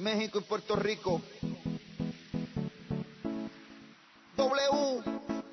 México y Puerto Rico. W,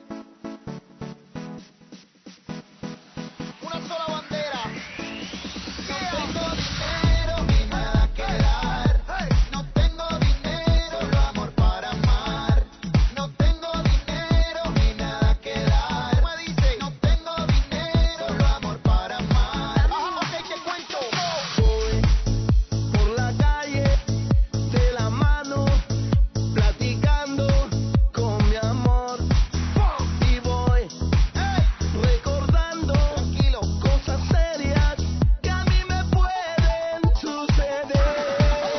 una sola bandera. No tengo dinero ni nada que dar. No tengo dinero, lo amor para amar. No tengo dinero ni nada que dar. Me dice, no tengo dinero, lo amor para amar. Ok, te cuento. Voy por la calle de la mano, platicando con mi amor. Y voy recordando Tranquilo. cosas serias que a mí me pueden suceder.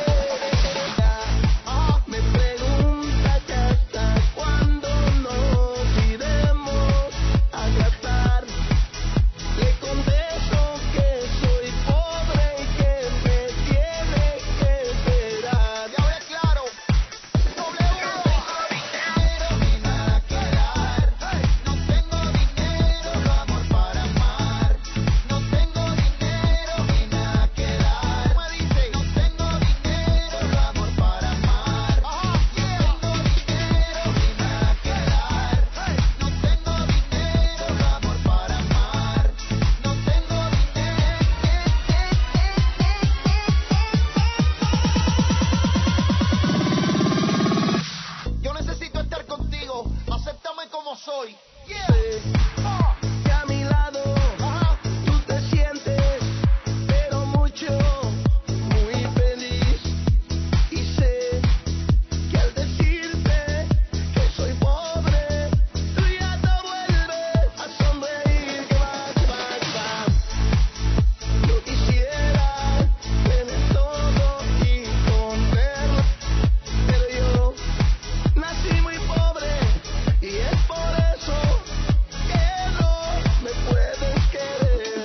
Me pregunta que hasta cuándo nos iremos a gastar. Le contesto que soy pobre y que me tiene que esperar. Ya hablé claro. W. No tengo dinero ni nada que dar. No tengo dinero, lo amor para amar. No tengo dinero ni nada que dar. Me dice, no tengo dinero, lo amor para amar. No tengo dinero ni nada que dar. No tengo dinero, lo amor para amar. No tengo Yo necesito estar contigo, acéptame como soy. Sé que a mi lado tú te sientes, pero mucho, muy feliz. Y sé que al decirte que soy pobre, tú ya no vuelves a sonreír. Que vas. Yo quisiera tener todo y ponerlo, pero yo nací muy pobre y es por eso que no me puedes querer.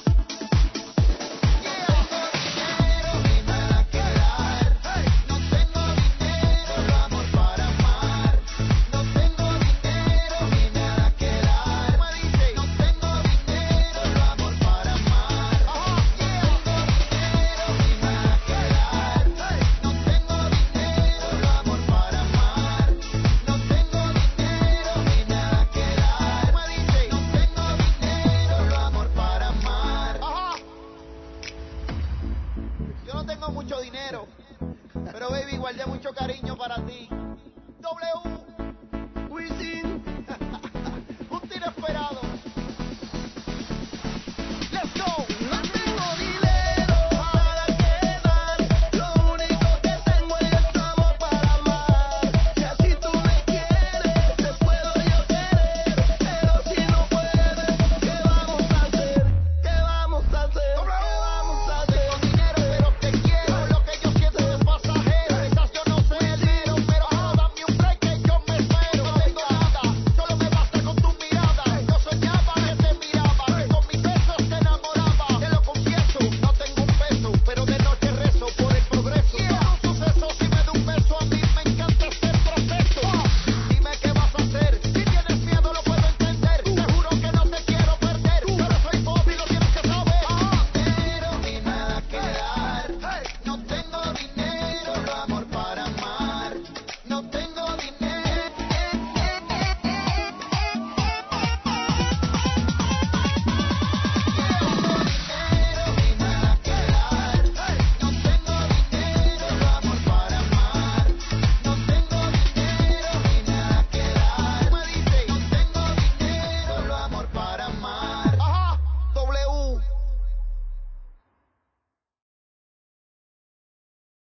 No tengo dinero ni nada que dar. No tengo dinero, lo amor para amar. No tengo dinero ni nada que dar. Me dice, no tengo dinero, lo amor para amar. No tengo dinero ni nada que dar. No tengo dinero, lo amor para amar. No tengo dinero ni nada que dar. Me dice, no tengo dinero, lo amor para amar. Yo no tengo mucho dinero, pero baby, guardé mucho cariño para ti. W. Wisin